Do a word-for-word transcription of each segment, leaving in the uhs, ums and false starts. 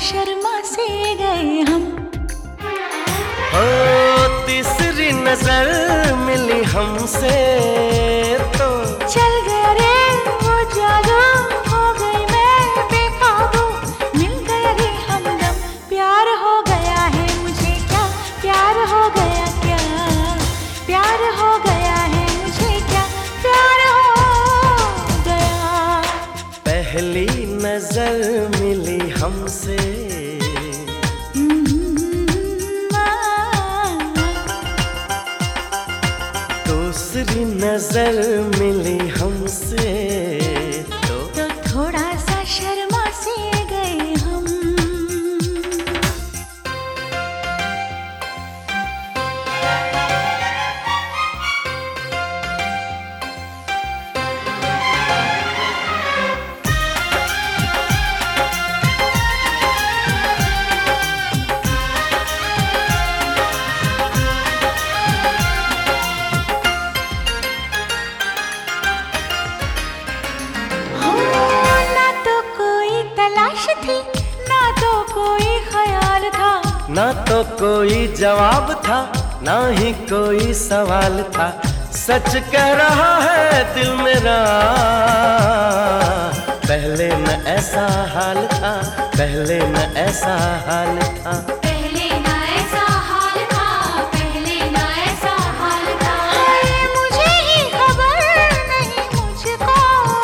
शर्मा से गए हम। ओ तीसरी नजर मिली हमसे तो चल गया रे वो जादू, हो गई मैं बेकाबू, मिल गया रे हमदम, प्यार हो गया है मुझे क्या, प्यार हो गया क्या, प्यार हो गया है मुझे क्या, प्यार हो गया। पहली नजर मिली हमसे, दूसरी नजर मिली हमसे तो, तो थोड़ा सा शर्मा से गए हम। थी ना तो कोई ख्याल था, ना तो कोई जवाब था, ना ही कोई सवाल था। सच कह रहा है दिल मेरा, पहले न ऐसा हाल था, पहले न ऐसा हाल था, पहले न ऐसा हाल था, पहले न ऐसा हाल था। हाय मुझे ही खबर नहीं मुझको,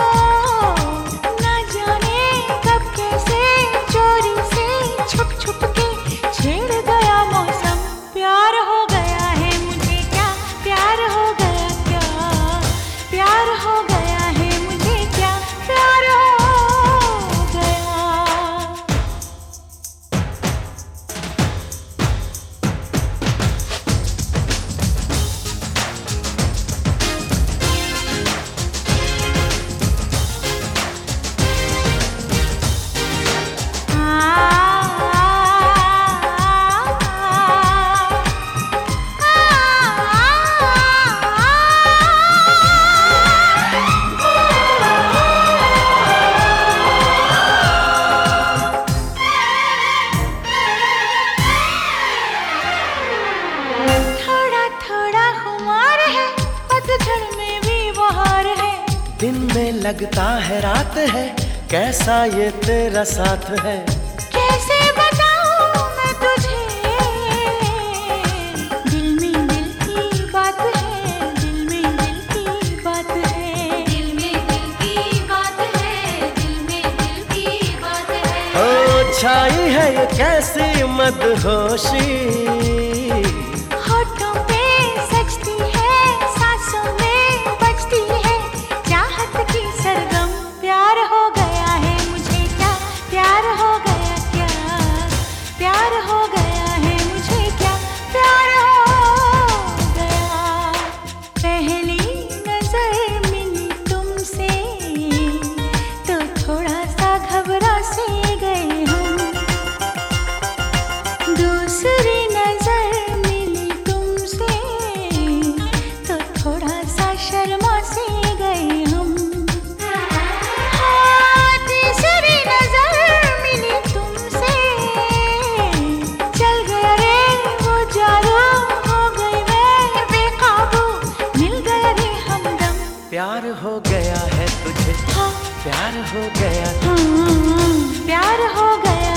ना जाने कब कैसे चोरी से छुप छुप के छेड़ गया मौसम, प्यार हो गया है मुझे क्या, प्यार हो गया क्या, प्यार हो गया है मुझे क्या, प्यार हो गया। दिन में लगता है रात है, कैसा ये तेरा साथ है, कैसे बताऊं मैं तुझे, दिल में दिल की बात है, दिल में दिल की बात है, दिल में दिल की बात है, दिल में दिल की बात है। ओ छाई है ये कैसी मदहोशी, होठों पे सजती है, सांसों में बजती है चाहत की सरगम, प्यार हो गया है मुझे क्या, प्यार हो गया क्या, प्यार हो गया है मुझे क्या, प्यार हो गया। पहली नजर मिली तुमसे तो थोड़ा सा घबरा से गए हम, दूसरी नजर मिली तुमसे तो थोड़ा सा शर्मा से गए हम। हाँ, तीसरी नजर मिली तुमसे, चल गया रे वो जादू, हो गई मैं बेकाबू, मिल गया रे हमदम, प्यार हो गया है तुझे, हाँ, प्यार हो गया, हाँ, प्यार हो गया।